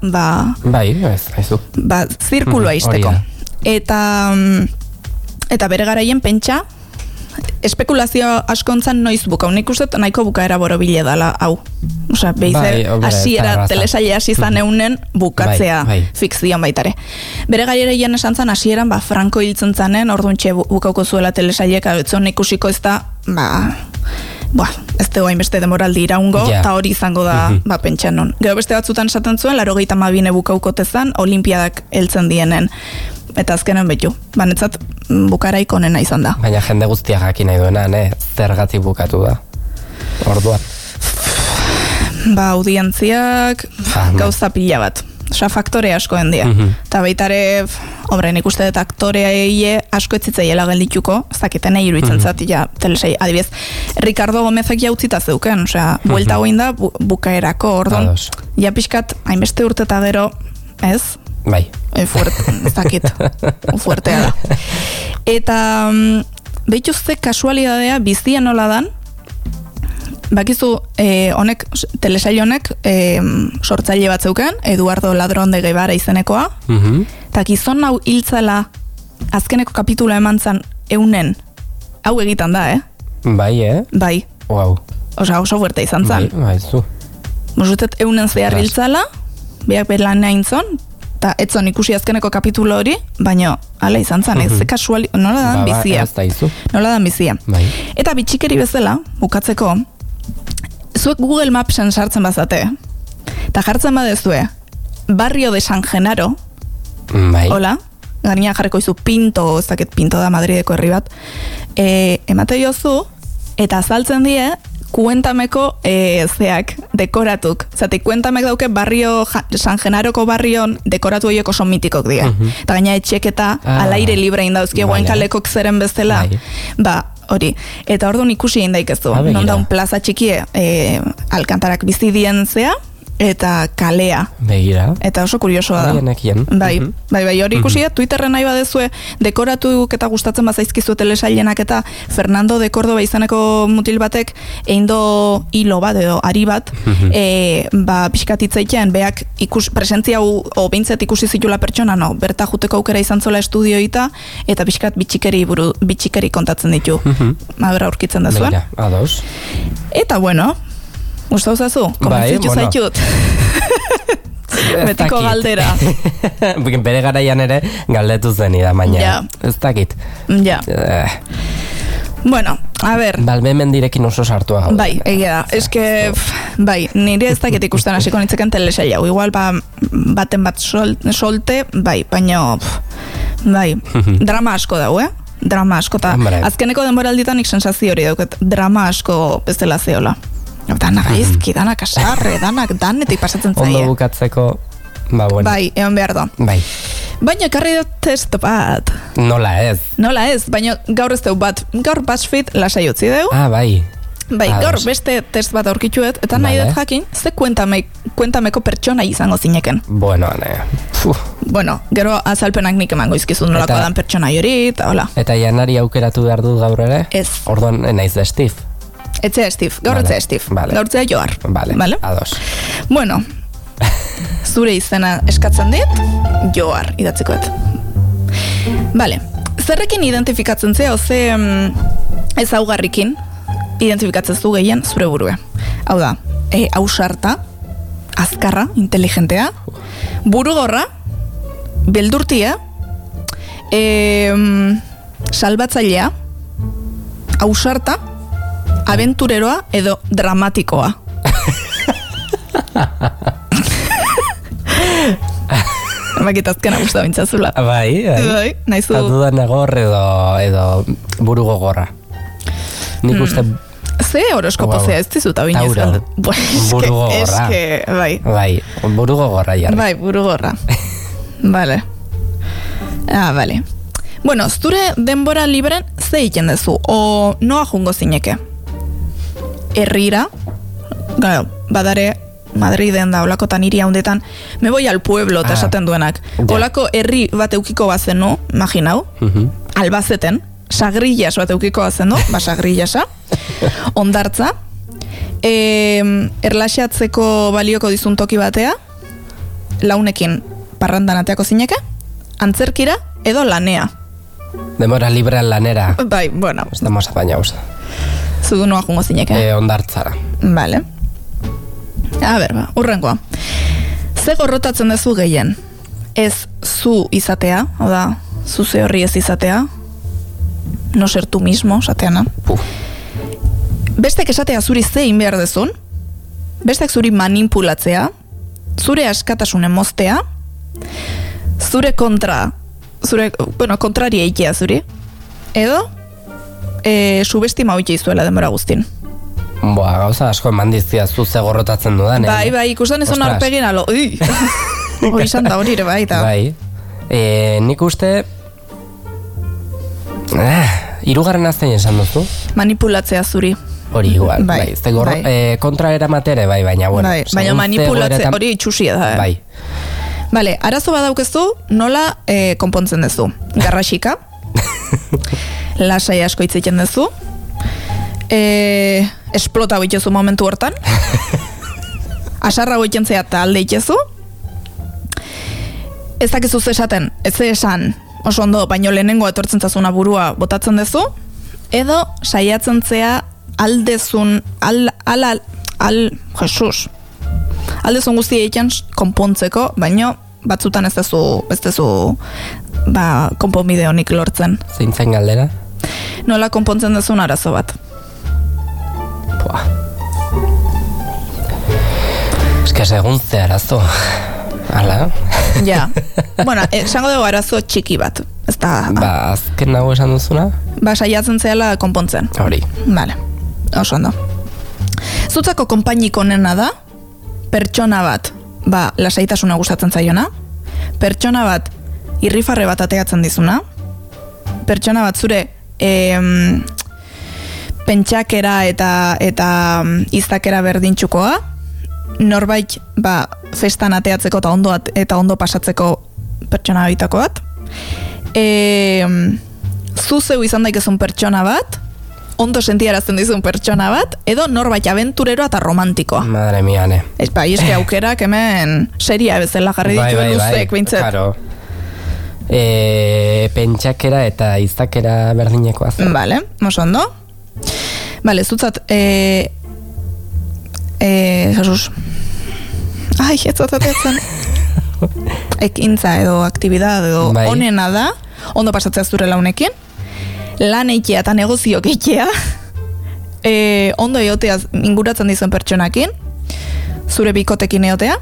zirkulua izteko. Eta bere garaien pentsa, espekulazio askontzan noiz bukau. Nik uste nahiko bukaera borobile dala, hau. Osea, beize, hasiera telesaile hasi zan eunen bukatzea fikzion baitare. Bere gaireien esan zan, hasieran, Franco hiltzen zanen, orduan txe bukauko zuela telesailek, etzon ikusiko ez da, ez dugu hainbeste demoraldi iraungo, eta hori izango da, pentsan non. Gero beste batzutan esaten zuen, 92 bukauko tezan, olimpiadak heltzen dienen. Eta azkenen betu, banetzat bukaraik onena izan da. Baina jende guztiak jakin nahi duena, zergatik bukatu da. Orduan. Audientziak gauza pila bat. Osea, faktore asko hendia. Eta baitare, hombre, nik uste dut aktoreaie asko etzitzaiela geldituko, ez dakiten nahi iruditzen zati, ja, telesai, adibidez, Ricardo Gomezek jautzita zeuken, osea, buelta goin da bukaerako, orduan, ja pixkat, hainbeste urte eta gero, ez? Bai. Ez dakit, fuertea da. Eta, behituzte kasualidadea bizia nola dan, bakizu, honek, telesail honek, sortzaile bat zeuken, Eduardo Ladrón de Guevara izenekoa, eta gizon hau hiltzala azkeneko kapitula eman zan eunen, hau egitan da, Bai, Bai. Wow. Osa, oso fuerte izan zan. Bai, zu. Mosutet eunen zehar hiltzala, beak berlan nahintzon, eta etzon ikusi azkeneko kapitulo hori, baina, hala izan zan, ez kasuali, nola dan bizia. Nola dan bizia. Bai. Eta bitxikeri bezala, bukatzeko, zuek Google Mapsen sartzen bazate, eta jartzen badezue, Barrio de San Genaro, bai. Hola, gaina jarreko izu Pinto, ez dakit Pinto da Madrideko herri bat, emate jozu, eta azaltzen die, kuentameko zeak, dekoratuk. Zati, kuentamek dauke barrio, San Genaroko barrion dekoratu horiek oso mitikok die. Eta gaina etxek eta alaire libre indauzki, guain kalekok zeren bezala. Ba, hori. Eta orduan ikusi indaikeztu. Non da un plaza txikie, Alkantarak bizi dien zea, eta kalea. Begira. Eta oso kuriosoa da. Bai, hori ikusi da, Twitterren nahi badezue, dekoratuk eta gustatzen bazaizkizu telesailenak eta Fernando de Córdoba izaneko mutil batek eindo hilo bat edo ari bat, pixkatitzaitean, beak presentzia o behintzat ikusi zitula pertsona, no, berta juteko aukera izan zola estudioita, eta pixkat bitxikeri kontatzen ditu. Abera aurkitzen da zuen. Begira, ados. Eta bueno, gustau zazu, konbentzitu zaitut. Betiko galdera. Bere garaian ere galdetu zen da, baina ez dakit. Ja. Bueno, a ver. Balbemen direkin oso sartua hau. Bai, egia da. Eske, bai, nire ez dakit ikusten hasiko nitzeken telesaila. Igual, baten bat solte, bai, baina, bai, drama asko dau, Drama asko, eta azkeneko denboralditan nik sensazio hori dauket, drama asko bezala zeola. Danak aizki, danak asarre, danetik pasatzen zaie. Ondo bukatzeko, bueno. Bai, egon behar da. Bai. Baina ekarri dut test bat. Nola ez, baina gaur ez deu bat. Gaur BuzzFeed lasai utzi deu. Bai. Bai, gaur beste test bat aurkituet, eta nahi dut jakin, ze kuentameko pertsona izango zineken. Bueno, Bueno, gero azalpenak nik emango izkizun nolako dan pertsona hori, eta hola. Eta janari aukeratu behar dut gaur ere? Ez. Orduan, naiz da Steve. Etzea Steve, gaur etzea Steve. Gaur etzea Joar. Vale, ados. Bueno, zure izena eskatzen dit, Joar, idatzikoet. Vale, zerrekin identifikatzen zea, oze ezaugarrikin identifikatzen zu gehien zure burue. Hau da, ausarta, azkarra, inteligentea, burugorra, beldurtia, salbatzailea, ausarta, aventureroa edo dramatikoa. Makitazkena guzta bintzazula. Bai. Naizu... Adudan agor edo burugogorra. Nik uste... Ze horoskopo zea, ez dizuta binez. Tauro. Burugogorra. Eske, bai. Bai, burugogorra jarri. Bai, burugorra. Vale. Vale. Bueno, zure denbora liberen ze egiten dezu? O noa jungo zineke? Herrira, badare Madriden da, olakotan hiri haundetan, me voy al pueblo, eta esaten duenak. Olako herri bat eukiko bazenu, imaginau, Albazeten, sagrillas bat eukiko bazenu, sagrillasa, ondartza, erlaxatzeko balioko dizun toki batea, launekin parrandan ateako zineke, antzerkira edo lanea. Demora librean lanera. Bai, bueno. Estamos apañados. Zudu noa jungo zineke. Ondartzara. Vale. A ber, urrengoa. Ze gorrotatzen dezu gehien? Ez zu izatea, hau da, zu ze horri ez izatea, no ser tu mismo, esateana. Bestek esatea zuri zein behar dezun, bestek zuri manipulatzea, zure askatasunen moztea, zure kontraria eitea zuri, edo subestima hoitea izuela denbora guztin. Gauza asko eman dizia zu ze gorrotatzen dudan. Bai, ikusten ezon arpegin alo. Hori izan da hori ere bai, eta. Bai. Nik uste... Hirugarren azten esan duzu? Manipulatzea zuri. Hori igual, Bai, bai. Zegor, bai. kontra eramatere, bai, baina, bueno. Bai, baina manipulatzea hori itxusia da. Bai. Bale, arazo badaukezu, nola konpontzen duzu? Garrasika, lasai asko hitz egiten duzu, esplota goitezu momentu hortan, asarra goiten zea eta alde itezu, ez dakizu esaten, ez esan, oso ondo, baino lehenengo etortzen zazuna burua botatzen duzu, edo saiatzen zea aldezun, Jesus, aldezun guzti egiten konpontzeko, baino batzutan ez dezu konponbide honik lortzen. Zeintzen galdera? Nola konpontzen dezun arazo bat? Pua. Eske segun ze arazo. Hala? Ja. Bueno, esango dugu arazo txiki bat. Ez da... azken nago esan duzuna? Saiatzen zehala konpontzen. Hori. Vale. Oso ondo. Zutzako konpainik onena da, pertsona bat, lasaitasuna gustatzen zaiona, pertsona bat irrifarre bat ateatzen dizuna, pertsona bat zure pentsakera eta iztakera berdintxukoa, norbait festan ateatzeko eta ondo pasatzeko pertsona bitako bat, zuzeu izan daikezun pertsona bat, ondo sentiarazten dizun pertsona bat, edo norbait abenturero eta romantikoa. Madre mia, ne. Eske aukerak hemen seria bezala jarri ditu luzek, bintzet. Claro. Pentsakera eta iztakera berdinekoa zen. Vale, oso ondo. Vale, zutzat, Jesus. Ai, ez zatateatzen. Ekintza edo aktibidad edo onena da, ondo pasatzea zure launekin, lan eitea eta negoziok eitea, ondo egotea inguratzen dizuen pertsonakin, zure bikotekin egotea,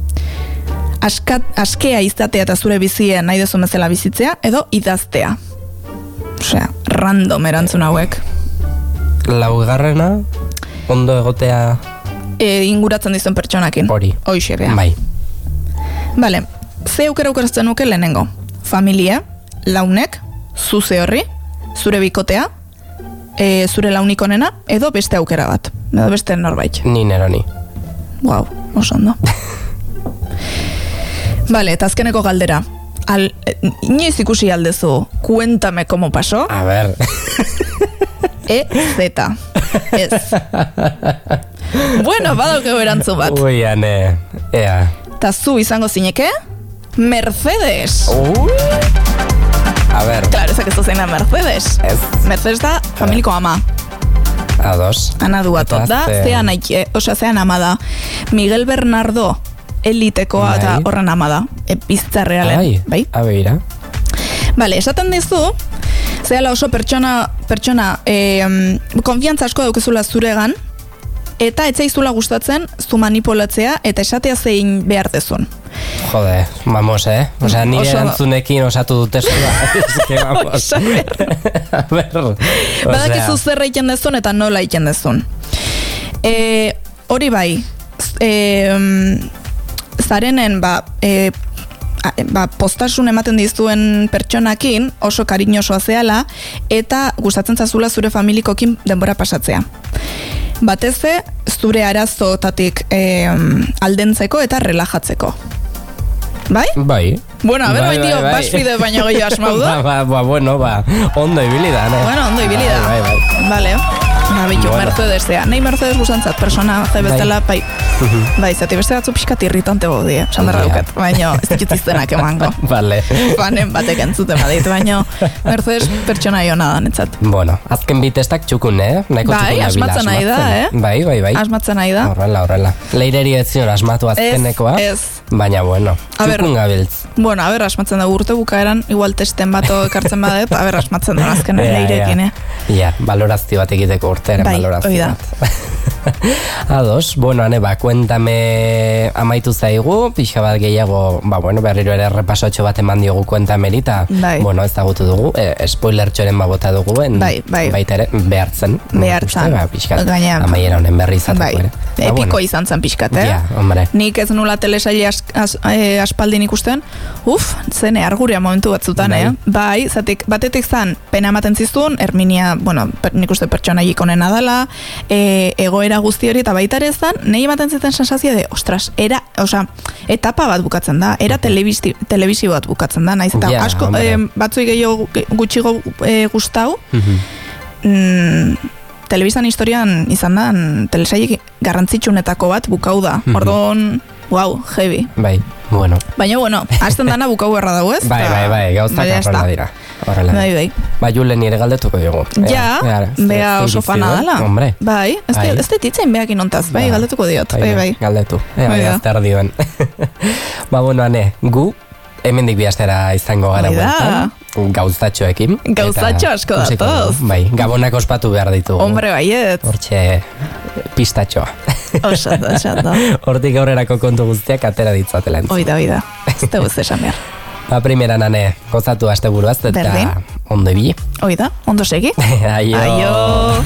askea izatea eta zure bizien nahi duzun bezala bizitzea, edo idaztea. Osea, random erantzun hauek. Laugarrena, ondo egotea... inguratzen dizuen pertsonakin. Hori. Hoixe, bea. Bai. Bale, ze aukera aukerazten nuke lehenengo? Familia, launek, zuze horri, zure bikotea, zure launik onena, edo beste aukera bat, edo beste norbait. Ni neroni. Wow, oso ondo. Vale, eta azkeneko galdera. Inoiz ikusi aldezu, cuéntame cómo pasó? A ver. Z. Ez. Bueno, badaukegu erantzun bat. Ui, ane, ea. Ta zu izango zineke? Mercedes. A ver. Claro, ezak ez zeina Mercedes. Ez. Mercedes da familiko ama. Ados. Ana duatot da, zean ama da. Miguel Bernardo elitekoa eta horren ama da. Bizitza realen. Bai, abeira. Vale, esaten dizu, zehala oso pertsona konfiantza asko daukezula zuregan, eta etzaizula gustatzen zu manipulatzea eta esatea zein behar dezun. Jode, vamos, Osea, nire erantzunekin osatu dute zua. Eske, vamos. A ver. Badakizu zer egiten dezun eta nola egiten dezun. Hori bai, zarenen, postasun ematen dizuen pertsonakin oso kariñosoa zehala eta gustatzen zazula zure familikokin denbora pasatzea. Bateze, zure arazotatik aldentzeko eta relajatzeko. Bai? Bai. Bueno, a ver, bai. Basfide baino gehiago asmau da. Bueno, ondo ibili da, ne? Bueno, ondo ibili da. Bai. Vale. Bitu, Mercedesea. Nei Mercedes gustantzat, persona bezala, bai. Bai, zati beste batzu pixkat irritante bodie, esan berra duket, baino ez ditut iztenak emango. Vale. Fanen batek entzuten badit, baino Mercedes pertsona iona da netzat. Bueno, azken bitestak txukun, Nahiko txukun bai, asmatzen nahi da, Bai. Asmatzen nahi da. Horrela. Leireri ez zion asmatu azkenekoa. Ez. Baina, bueno, txukun gabiltz. Bueno, a ber, asmatzen da urte bukaeran, igual testen bato ekartzen badet, a ber, asmatzen da azkenen leirekin, Ja, valorazio bat egiteko urteren valorazio bat. Ados, bueno, ane, kuentame amaitu zaigu, pixa bat gehiago, berriro ere repasotxo bat eman diogu kuentameri, eta, bueno, ezagutu dugu, spoiler txoren bota dugu, baita ere, behartzen. Behartzen. Pixka, amaiera honen berri izateko ere. epiko izan zen pixkat, Ja, hombre. Nik ez nula telesaile aspaldin ikusten, zene arguria momentu batzutan, Bai, zatik, batetik zan, pena ematen zizun, Herminia, nik uste pertsona onena dela, egoera guzti hori, eta baita ere zan, nahi ematen ziten sensazio de, ostras, etapa bat bukatzen da, era telebizio bat bukatzen da, naiz, eta asko, batzui gehiago gutxigo gustau, telebistan historian izan da, telesaile garrantzitsunetako bat bukau da, orduan, wow, heavy. Bai, bueno. Baina, hasten dana bukau erra dago, ez? Bai, gauzak horrela dira. Bai. Ba, Julen nire galdetuko dugu. Bea oso fana dela. Hombre. Bai, ez ditzain beak inontaz, bai, galdetuko diot. Bai. Galdetu, bai, azter dioen. Ba, bueno, ane, gu, hemendik bihaztera izango gara bueltan. Gauzatxoekin. Gauzatxo asko datoz. Bai, gabonak ospatu behar ditugu. Hombre, baiet. Hortxe, pistatxoa. Osato. Hortik aurrerako kontu guztiak atera ditzatela entzun. Oida. Ez tegu zesan behar. Ba, primera nane, gozatu aste buruaz, eta ondo ibili. Oida, ondo segi. Aio.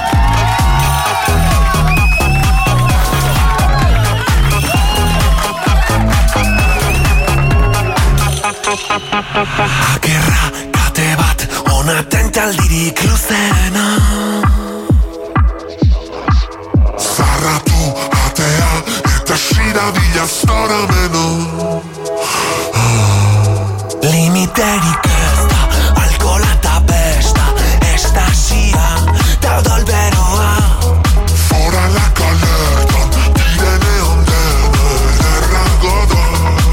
Akerra kate bat onaten taldirik luzena, zarratu atea eta sirabila zorameno. Limiterik ez da, alkola eta besta, estasia eta odolberoa. Foralak alertan, direne ondena errango da.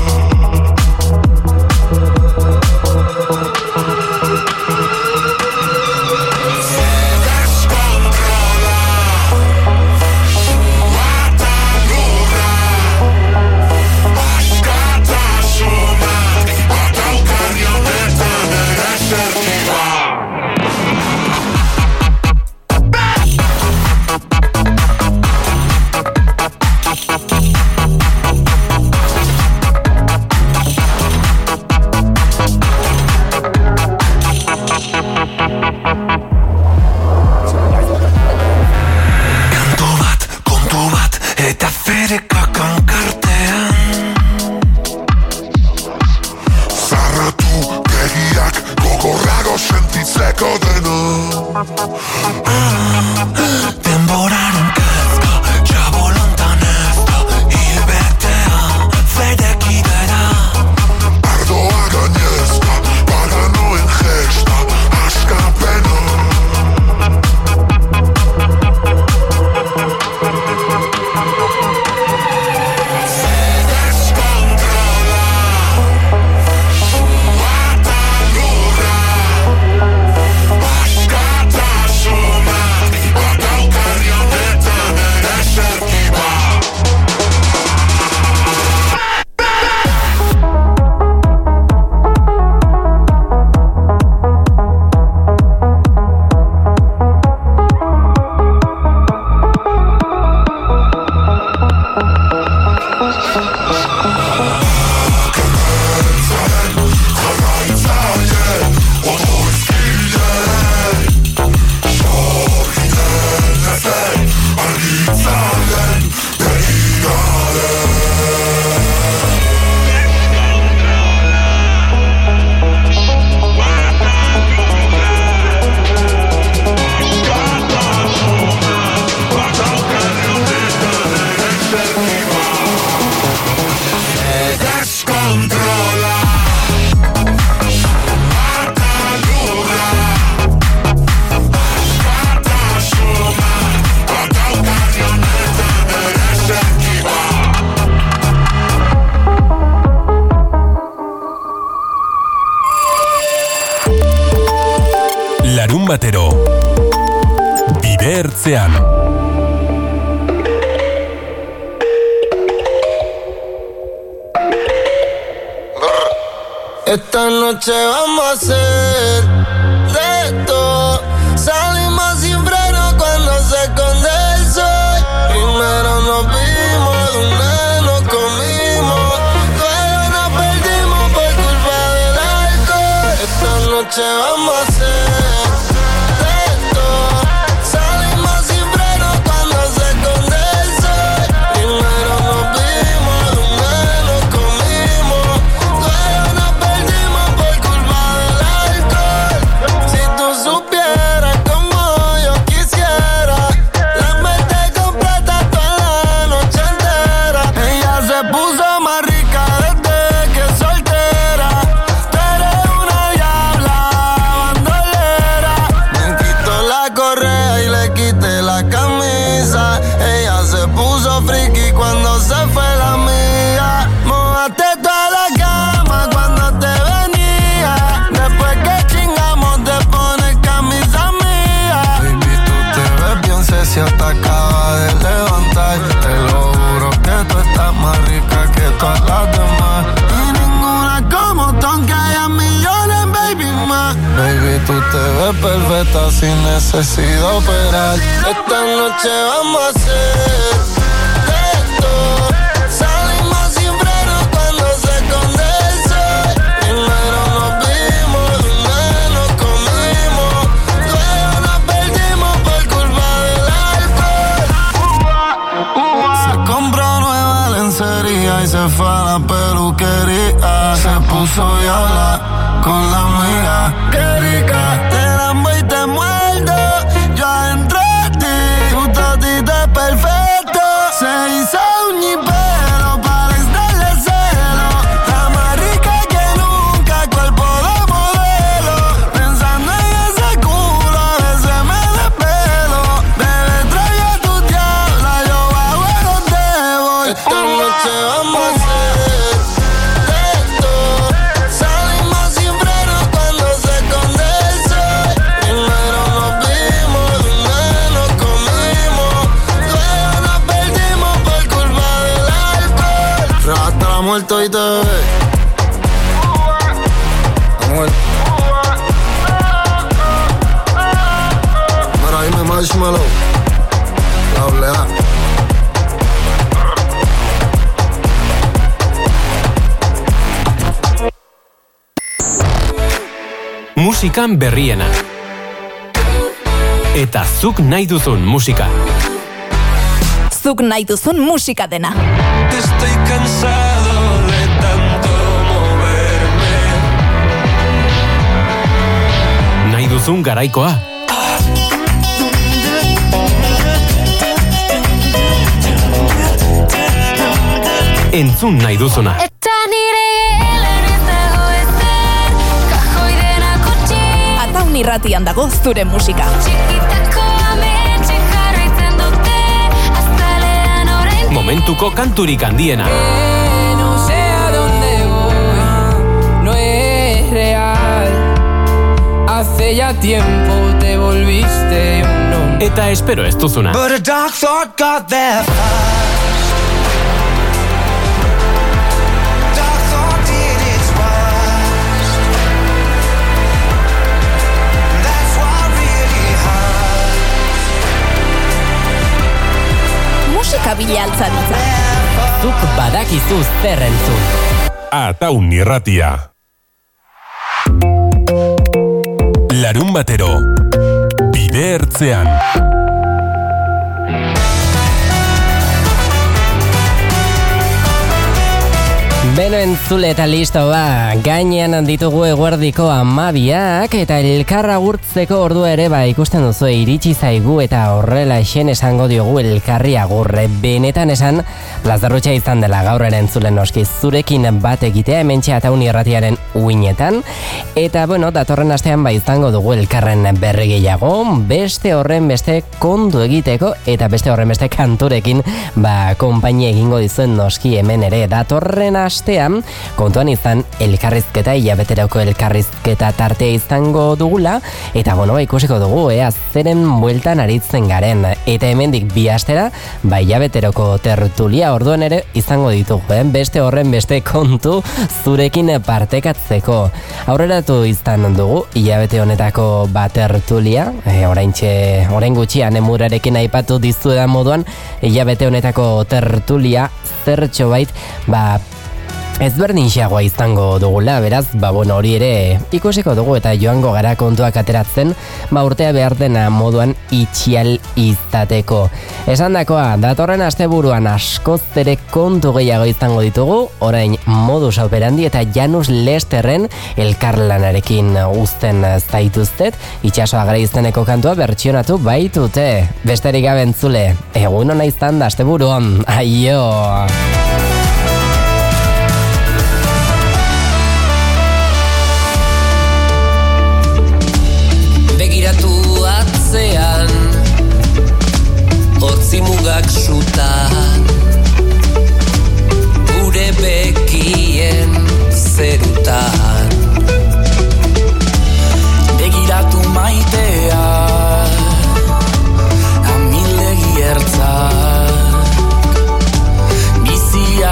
Denboraren kezka, txabolontan ez da, hilbetea, fedekidera. Ardoa gainezka, paganoen gesta, askapena. Batero Bide ertzean Esta noche vamos a hacer de todo. Salimos sin freno cuando se esconde el sol. Primero nos vimos, de una vez nos comimos. Luego nos perdimos por culpa del alcohol. Esta noche vamos a hacer de todo. Salimos sin freno cuando se esconde el sol. completa sin necesidad operar. Esta noche vamos a hacer de todo. Salimos sin freno cuando se esconde el sol. Primero nos vimos, lunes nos comimos, luego nos perdimos por culpa del alcohol. Se compró nueva lencería y se fue a la peluquería. Se puso y habla con la amiga. Qué rica, te lambo y te muerdo. Yo adentro de ti, tu totito es perfecto. Se hizo un ñipero para darle celo. Está más rica que nunca, cuerpo de modelo. Pensando en ese culo, a veces me desvelo. Bebé, trae a tu diabla, yo bajo el hotel. Esta noche vamos a hacer de todo. Salimos sin freno cuando se esconde el sol. Primero nos vimos, lunes nos comimos, luego nos perdimos por culpa del alcohol. Hasta la muerte y te ve. Mira, dime Marshmallow, doble A. Musikan berriena. Eta zuk nahi duzun musika. Zuk nahi duzun musika dena. Estoy cansado de tanto moverme. Nahi duzun garaikoa. Entzun nahi duzuna. Ataun irratian dago zure musika. Momentuko kanturik handiena. No sé a dónde voy, no es real. Hace ya tiempo te volviste un hombre. Eta espero ez duzuna. But a dark thought got there fast. Dark thought did its worst. That's what really hurts. Musika bila altza ditza. Zuk badakizu zer entzun. Ataun irratia. Larun batero. Bide ertzean. Beno entzule eta listo gainean ditugu eguerdiko 12 eta elkarra gurtzeko ordua ere ikusten duzu iritsi zaigu eta horrela esen esango diogu elkarri agurre. Benetan esan plazarrutxa izan dela gaur ere entzule noski zurekin bat egitea hementxe Ataun irratiaren uinetan eta bueno, datorren astean izango dugu elkarren berri gehiago, beste horren beste kontu egiteko eta beste horren beste kanturekin konpainia egingo dizuen noski hemen ere datorren astean kontuan izan elkarrizketa hilabeterako elkarrizketa tartea izango dugula eta bueno, ikusiko dugu zeren bueltan aritzen garen eta hemendik bi astera hilabeteroko tertulia orduan ere izango ditugu beste horren beste kontu zurekin partekatzeko aurreratu izan dugu hilabete honetako tertulia orain gutxian emurarekin aipatu dizuedan moduan hilabete honetako tertulia zertxo bait ezberdinxeagoa izango dugula, beraz, hori ere ikusiko dugu eta joango gara kontuak ateratzen, urtea behar dena moduan itxial izateko. Esandakoa, datorren asteburuan askoz ere kontu gehiago izango ditugu, orain modus operandi eta Janus Lesterren elkarlanarekin uzten zaituztet, itxasoa gara izeneko kantua bertsionatu baitute. Besterik gabe entzule, egun hona izan da asteburuan, aio! Begiratu atzean Otzimugak sutan Gure bekien zerutan Begiratu maitea Amilegi ertzak Bizia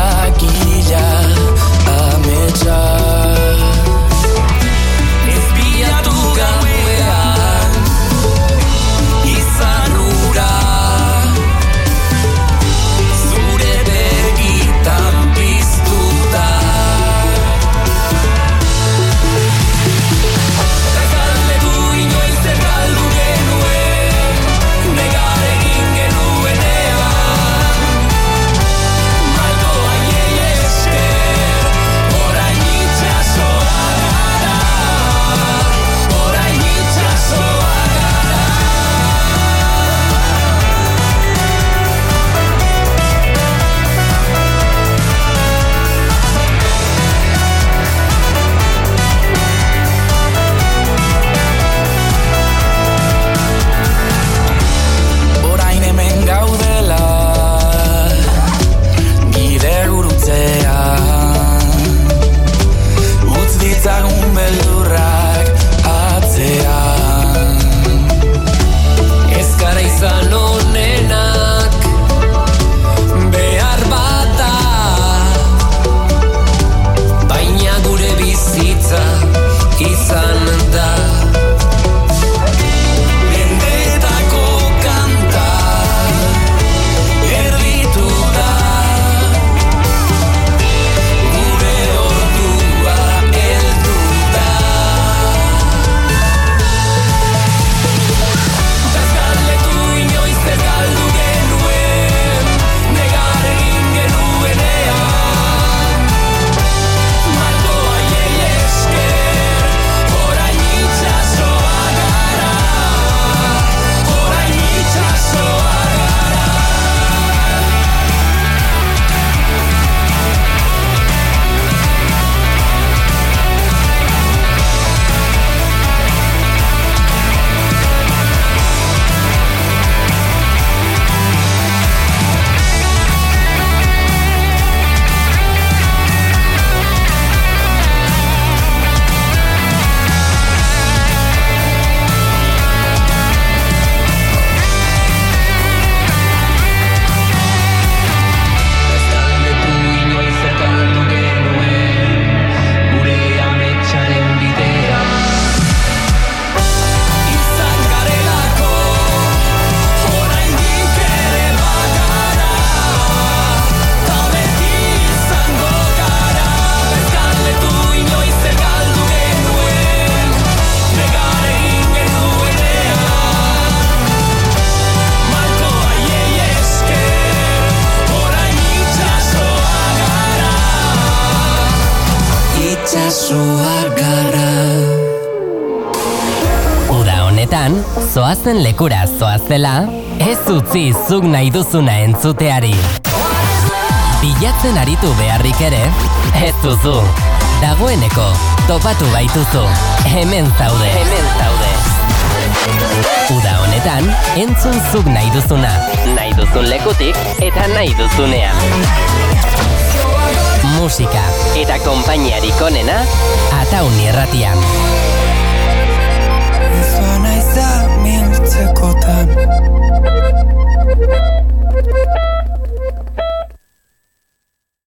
itxaso argarra. Uda honetan, zoazen lekura zoazela, ez utzi zuk nahi duzuna entzuteari. Bilatzen aritu beharrik ere, ez duzu. Dagoeneko, topatu baituzu. Hemen zaude. Uda honetan, entzun zuk nahi duzuna. Nahi duzun lekutik eta nahi duzunean. Musika eta konpainiarik onena, Ataun irratian.